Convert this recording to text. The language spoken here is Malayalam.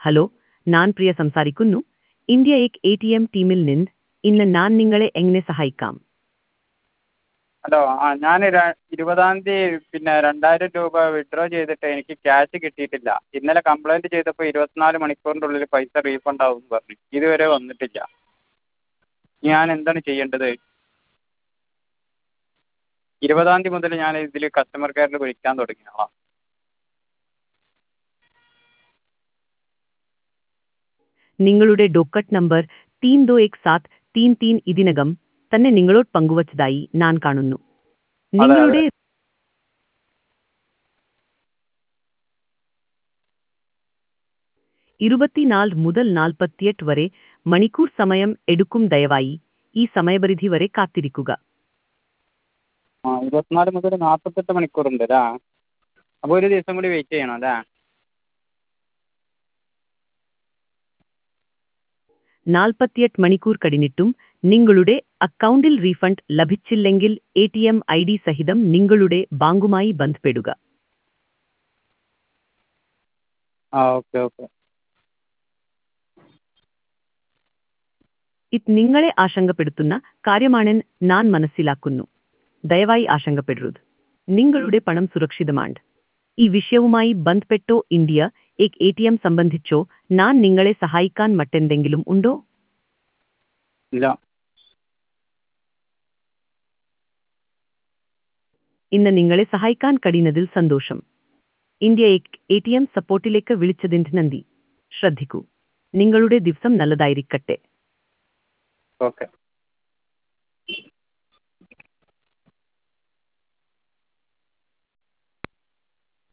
ഹലോ, ഞാൻ പ്രിയ സംസാരിക്കുന്നു. ഇന്ത്യ എക് ATM ടീമിൽ നിന്ന്. ഇന്ന് ഞാൻ നിങ്ങളെ എങ്ങനെ സഹായിക്കാം? ഹലോ ഞാൻ 20-ാം തീയതി 2000 രൂപ വിഡ്രോ ചെയ്തിട്ട് എനിക്ക് ക്യാഷ് കിട്ടിയിട്ടില്ല. ഇന്നലെ കംപ്ലയിൻറ്റ് ചെയ്തപ്പോൾ 24 മണിക്കൂറിൻ്റെ ഉള്ളിൽ പൈസ റീഫണ്ട് ആവുമെന്ന് പറഞ്ഞു. ഇതുവരെ വന്നിട്ടില്ല. ഞാൻ എന്താണ് ചെയ്യേണ്ടത്? 20-ാം തീയതി മുതൽ ഞാൻ ഇതിൽ കസ്റ്റമർ കെയറിൽ വിളിക്കാൻ തുടങ്ങിയതാണ്. നിങ്ങളുടെ ഡോക്കറ്റ് നമ്പർ 321733 ഇതിനകം തന്നെ നിങ്ങളോട് പങ്കുവച്ചതായി ഞാൻ കാണുന്നു. അതെ അതെ നിങ്ങളുടെ 24 മുതൽ 48 വരെ മണിക്കൂർ സമയം എടുക്കും. ദയവായി ഈ സമയപരിധി വരെ കാത്തിരിക്കുക. 24 മുതൽ 48 മണിക്കൂറുണ്ട് അല്ലേ? അപ്പോൾ ഒരു ദിവസം കൂടി വെയിറ്റ് ചെയ്യണം അല്ലേ? 48 മണിക്കൂർ കഴിഞ്ഞിട്ടും നിങ്ങളുടെ അക്കൗണ്ടിൽ റീഫണ്ട് ലഭിച്ചില്ലെങ്കിൽ ATM ID സഹിതം നിങ്ങളുടെ ബാങ്കുമായി ബന്ധപ്പെടുക. Okay okay. ഇത് നിങ്ങളെ ആശങ്കപ്പെടുത്തുന്ന കാര്യമാണെന്ന് ഞാൻ മനസ്സിലാക്കുന്നു. ദയവായി ആശങ്കപ്പെടരുത്. നിങ്ങളുടെ പണം സുരക്ഷിതമാണ്. ഈ വിഷയവുമായി ബന്ധപ്പെട്ടോ ഇന്ത്യ എക് ATM സംബന്ധിച്ചോ ഞാൻ നിങ്ങളെ സഹായിക്കാൻ മറ്റെന്തെങ്കിലും ഉണ്ടോ? ഇല്ല. ഇന്ന് നിങ്ങളെ സഹായിക്കാൻ കഴിയുന്നതിൽ സന്തോഷം. ഇന്ത്യ എക് ATM സപ്പോർട്ടിലേക്ക് വിളിച്ചതിന് നന്ദി. ശ്രദ്ധിക്കൂ, നിങ്ങളുടെ ദിവസം നല്ലതായിരിക്കട്ടെ. ഓക്കെ.